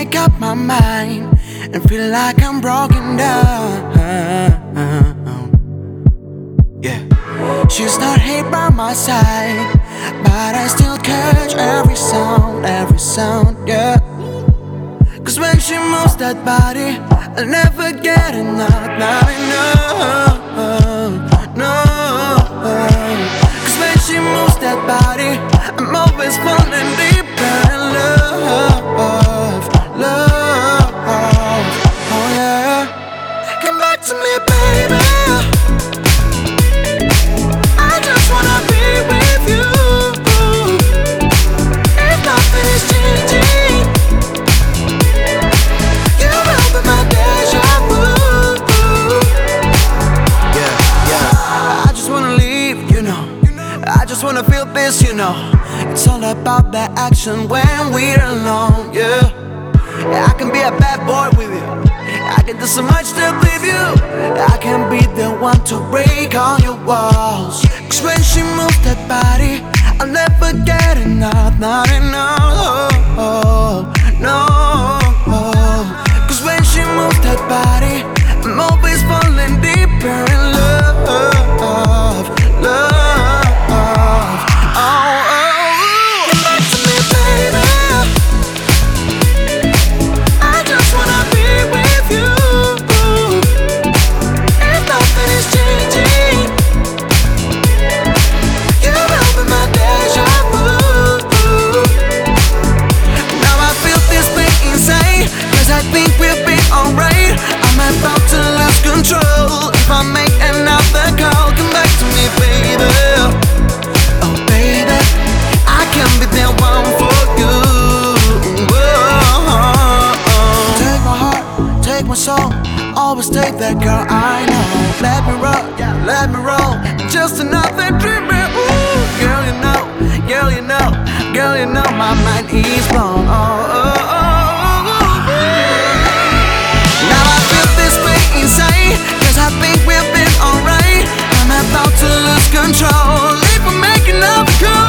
make up my mind and feel like I'm broken down. Yeah, she's not here by my side, but I still catch every sound, yeah. Cause when she moves that body, I'll never get enough, not enough, no. Cause when she moves that body, I'm always falling deeper in love, oh yeah. Come back to me, baby. I just wanna be with you. If nothing is changing, you will be my deja vu. Yeah. I just wanna leave, you know. I just wanna feel this, you know. It's all about the action when we're alone, yeah. I can be a bad boy with you. I can do so much to please you. I can be the one to break all your walls. Cause when she moves that body, I'll never get enough, not enough, no. Cause when she moves that body, I'm always falling deeper in love, Come back to me, baby. I just wanna be with you. If nothing is changing, you will be my deja vu. Now I feel this pain inside, cause I think we'll be alright. I'm about to lose control if I make another call. Come back to me, baby. Oh baby, I can be the one for you. Whoa. Take my heart, take my soul, always take that girl I know. Let me rock, let me roll, just another dream. Ooh, girl you know, girl you know, girl you know my mind is blown. Now I feel this way inside, cause I think we've been alright. I'm about to lose control if I'm making love to go.